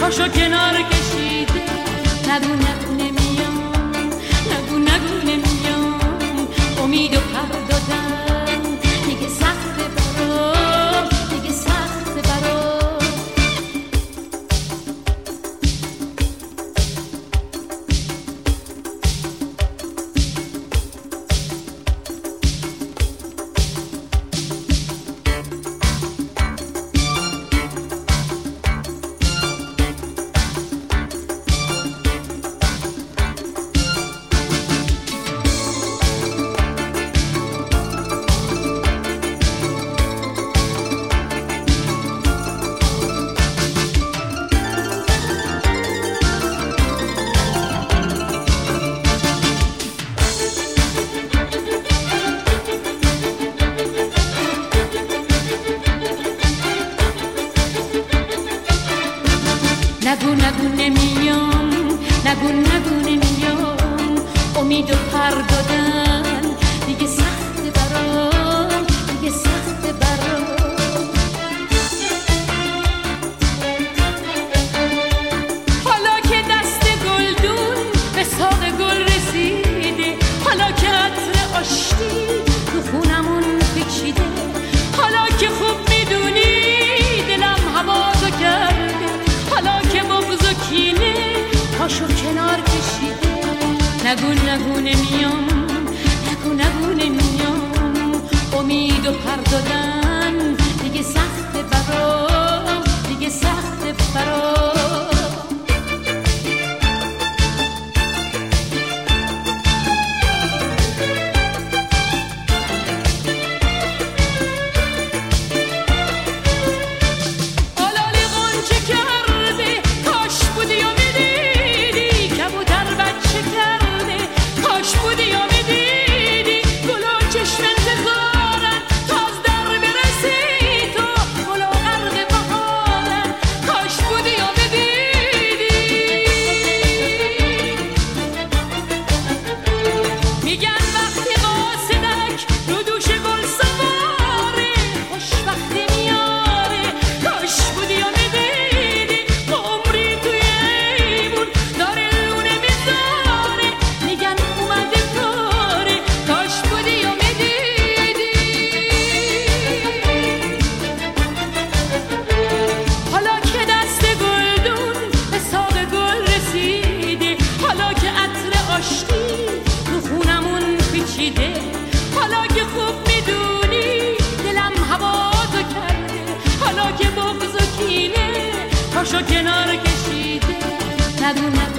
پاشو کنار کشیده. نگو نگو نمیام، نگو نگو نمیام، امید و پر دادن دیگه سخته برام، دیگه سخته برام. نگو نگو نمیام، نگو نگو نمیام، امید و پر دادن دیگه سخته برام، دیگه سخته برام. حالا که دست گلدون به ساق گل رسیده، حالا که عطر آشتی تو خونمون پیچیده، حالا که خوب میدونی دلم هوازو کرده، حالا که بغض و کینه پاشو کنار کشیده. نگو نگو نمیام، نگو نگو نمیام، امید و پر دادن دیگه سخته برام، دیگه سخته برام. حالا که خوب میدونی دلم هوازو کرده، حالا که بغض و کینه پاشو کنار کشیده. نگو